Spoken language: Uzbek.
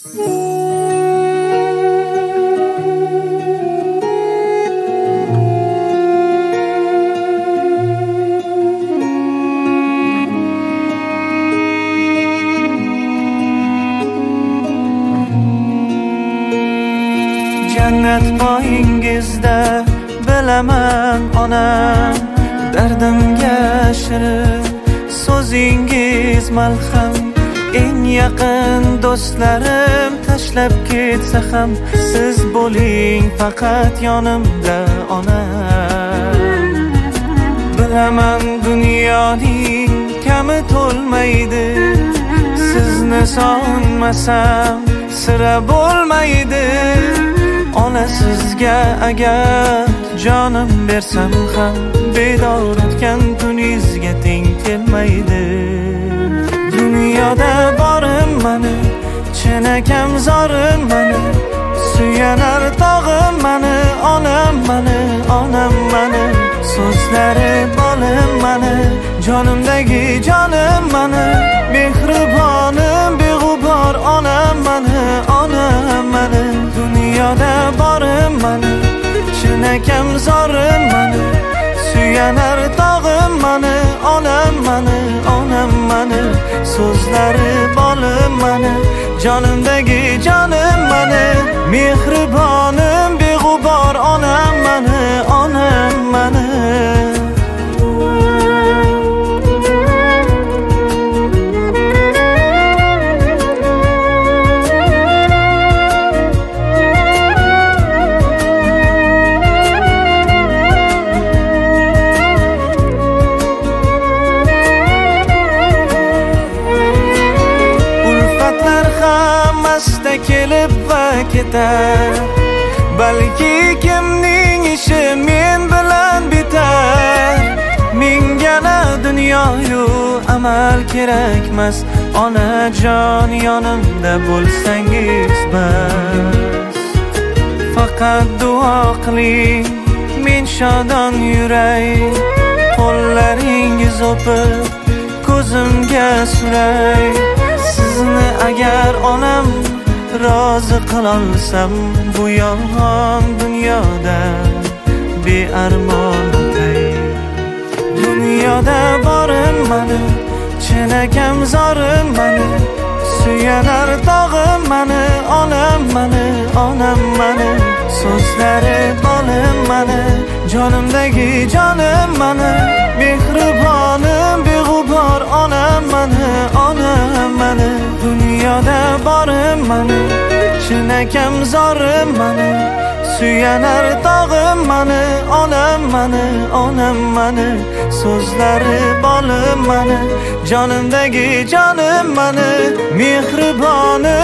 Jannat poyingizda bilaman onam, dardimga shirin so'zingiz malham. Eng yaqin do'stlarim tashlab ketsa ham siz bo'ling faqat yonimda onam. Bilaman dunyoning kami to'lmaydi, sizni sog'inmasam sira bo'lmaydi. Ona sizga agar jonim bersam ham bedor o'tgan kuningizga teng kelmaydi. Dunyoda borim mani, chinakam zorim mani, suyanar tog'im mani, onam mani, onam mani. So'zlari bolim mani, jonimdagi jonim mani, mehribonim beg'ubor onam mani, onam mani. Dunyoda borim mani, chinakam zorim mani, suyanar tog'im mani, onam mani, onam mani. So'zlari bolim mani, jonimdagi jonim mani, mehribonim beg'ubor onam mani, onam mani. Kelib va ketar, balki kimning ishi men bilan bitar. Mingana dunyoyu amal kerakmas, onajon yonimda bo'lsangiz bas. Faqat duo qiling, men shodon yuray, qo'llaringiz o'pib ko'zimga suray. Sizni agar onam rozi qilolsam bu yolg'on dunyoda bearmon o'tay. Dunyoda borim mani, chinakam zorim mani, suyanar tog'im mani, onam mani, onam mani. So'zlari bolim mani, jonimdagi jonim mani, mehribonim beg'ubor onam mani, onam mani. Dunyoda borim mani, chinakam zorim mani, suyanar tog'im mani, onam mani, onam mani. So'zlari bolim mani, jonimdagi jonim mani, mehribonim